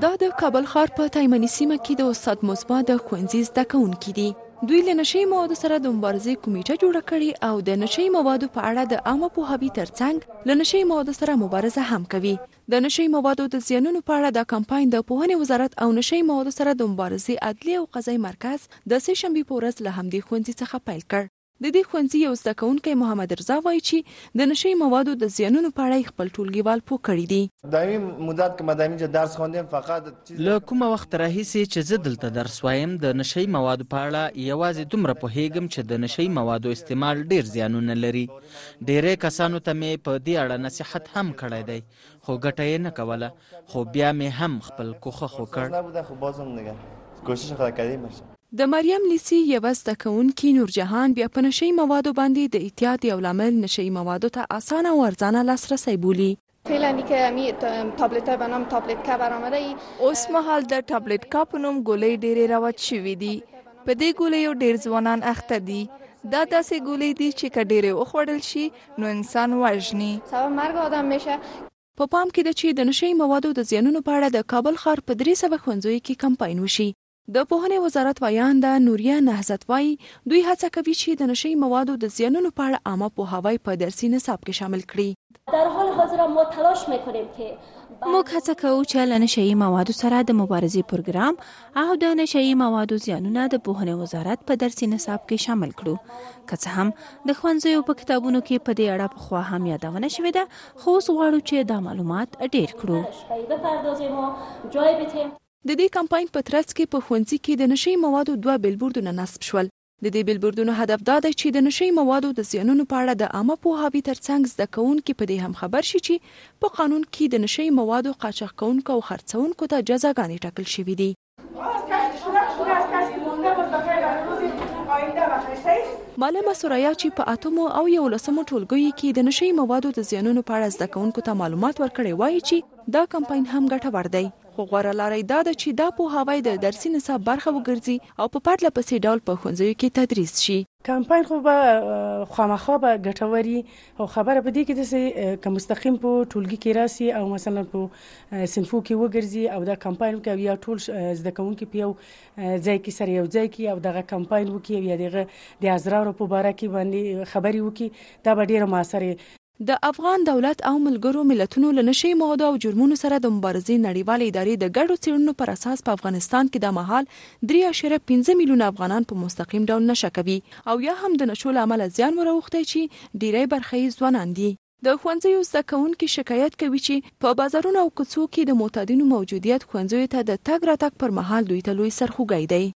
دا د کابل ښار په تایمني سیمه کې د استاد مصباح د ښوونځي زده کوونکي دي. دوی له نشهیي موادو سره د مبارزې کمیټه جوړه کړې او د نشهیي موادو په اړه د عامه پوهاوي ترڅنګ له نشهیي موادو سره مبارزه هم کوي. د نشهیي موادو د زیانونو په اړه د کمپاین د پوهنې وزارت او نشهیي موادو سره د مبارزې عدلي او قضایي مرکز د سه شنبې په ورځ له همدې ښوونځي څخه پیل کړ. د دې ښوونځي یو زده کوونکی محمد رضا وایي چې د نشهیي موادو د زیانونو په اړه خپل ټولګیوال پوه کړي دي. دایمي مدت که ما دایمي درس خواندم فقط له کومه وخت راهیسې چې زه دلته درس وایم د نشهیي موادو په اړه یوازې دومره پوهیږم چې د نشهیي موادو استعمال ډیر زیانونه لري. ډیری کسانو ته مې په دې اړه نصیحت هم کړی دی خو ګټه یې نه کوله، خو بیا مې هم خپل کوښښ وکړ. کوشش کردیم. د مریم لیسی یوه زده کوونکي نورجهان بیا په نشهیي موادو باندې د احتیاط یو لامل نشهیي موادو ته اسانه او ارزانه لاسرسی بولي. فعلا که می تابلت به نام تابلت کا برآمده اوس مهال د تابلت کا په نوم ګولۍ ډېرې رواج شوي دي. په دې ګولیو ډېر ځوانان اخته دي. دا داسې ګولۍ دي چې که ډېرې وخوړل شي نو انسان وژني. سبب مرګ آدم میشه. په پام کې ده چې د نشهیي موادو د زیانونو په اړه د کابل ښار په 300 ښوونځیو کې کمپاین وشي. د پوهنې وزارت ویانده نوریه نهضت وایي دوی هڅه کوي چې د نشهیي موادو د زیانونو په اړه عامه پوهاوی په درسي نصاب کې شامل کړي. در حال حاضر ما تلاش میکنیم که موږ هڅه کوو چې له نشهیي موادو سره د مبارزې پروګرام او د نشهیي موادو زیانونه د پوهنې وزارت په درسي نصاب کې شامل کړو. که څه هم د ښوونځیو په کتابونو کې په دې اړه پخوا هم یادونه شوې ده، خو اوس غواړو چې دا معلومات ډېر کړو. بپردازیم و جای بدیم. د دې کمپاین په ترڅ کې په ښوونځي کې د نشهیي موادو 2 بیلبوردونه نصب شول. د دې بیلبوردونو هدف دا دی چې د نشهیي موادو د زیانونو په اړه د عامه پوهاوي ترڅنګ زده کوونکي په دې هم خبر شي چې په قانون کې د نشهیي موادو قاچاق کوونکو او خرڅوونکو ته جزاګانې ټاکل شوې دي. معلمه سوریا چې په 8 او 11 ټولګیو کې د نشهیي موادو د زیانونو په اړه زده کوونکو ته معلومات ورکړي وایي چې دا کمپاین هم ګټور دی، خو غوره لاره دا ده چې دا پوهاوی د درسي نصاب برخه وګرځي او په پرله پسې ډول په ښوونځیو کې تدریس شي. کمپاین خو به خامخا به ګټوري او خبره په دې کې ده چې مستقیم په ټولګي کې راسي او مثلا په صنفو کې وګرځي او دا کمپاین کوي یا ټول زده کوونکي په یو ځای کې سره یو ځای کې او دغه کمپاین وکړي یا دغه د ازرارو په باره کې باندې خبري وکړي، دا به ډیره موثره. د افغان دولت او ملګرو ملتونو له نشهیي موادو او جرمونو سره د مبارزې نړیوالې ادارې د ګډو څېړنو پر اساس په افغانستان کې د مهال 3.5 میلیونه افغانان په مستقیم ډول نشه کوي او یا هم د نشو له امله زیان وروختی چې ډیری برخه یې ځوانان دي. د ښوونځیو زده کوونکي شکایت کوي چې په بازارونو او کوڅو کې د معتادینو موجودیت ښوونځیو ته د تګ راتګ پر مهال دوی ته لوی سرخوږی دی.